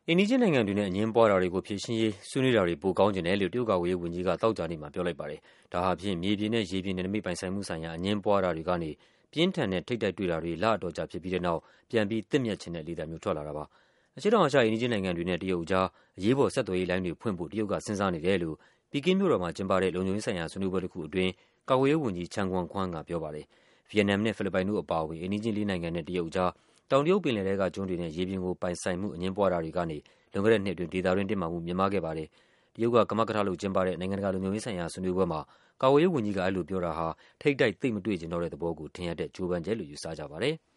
အိမ်နီးချင်းနိုင်ငံတွေနဲ့အငြင်းပွားတာတွေကိုဖြေရှင်းရေးဆွေးနွေးတာတွေပိုကောင်းချင်တယ်လို့တရုတ်ကာကွယ်ရေးဝန်ကြီးကသောကြာနေ့မှာပြောလိုက်ပါတယ်။ဒါဟာဖြင့်မြေပြင်နဲ့ရေပြင်နယ်နိမိတ်ပိုင်ဆိုင်မှုဆိုင်ရာအငြင်းပွားတာတွေကနေပြင်းထန်တဲ့ထိပ်တိုက်တွေ့တာတွေလအတော်ကြာဖြစ်ပြီးတဲ့နောက်ပြန်ပြီးသင့်မြတ်ခြင်းတဲ့လေသံမျိုးထွက်လာတာပါ။အရှေ့တောင်အာရှအိမ်နီးချင်းနိုင်ငံတွေနဲ့တရုတ်အကြားအရေးပေါ်ဆက်သွယ်ရေးလိုင်းတွေဖွင့်ဖို့တရုတ်ကစဉ်းစားနေတယ်လို့ပီကင်းမြို့တော်မှာကျင်းပတဲ့လုံခြုံရေးဆိုင်ရာဆွေးနွေးပွဲတစ်ခုအတွင်းကာကွယ်ရေးဝန်ကြီး Chang Guangquan ကပြောပါတယ်။ဗီယက်နမ်နဲ့ဖိလစ်ပိုင်တို့အပါအဝင်အိမ်နီးချင်းလေးနိုင်ငံနဲ့တရုတ်အကြားတောင်တရုတ်ပင်လယ်ထဲကကျွန်းတွေနဲ့ရေပြင်ကိုပိုင်ဆိုင်မှုအငြင်းပွားတာတွေကနေလွန်ခဲ့တဲ့နှစ်အတွင်းဒေသတွင်းတင်းမာမှုမြင့်မားခဲ့ပါတယ်။တရုတ်ကကမကထလုပ်ကျင်းပတဲ့နိုင်ငံတကာလုံခြုံရေးဆိုင်ရာဆွေးနွေးပွဲမှာကာကွယ်ရေးဝန်ကြီးကအဲ့လိုပြောတာဟာထိပ်တိုက်သိပ်မတွေ့ချင်တော့တဲ့သဘောကိုထင်ဟပ်တဲ့ကြိုးပမ်းချက်လို့ယူဆကြပါတယ်။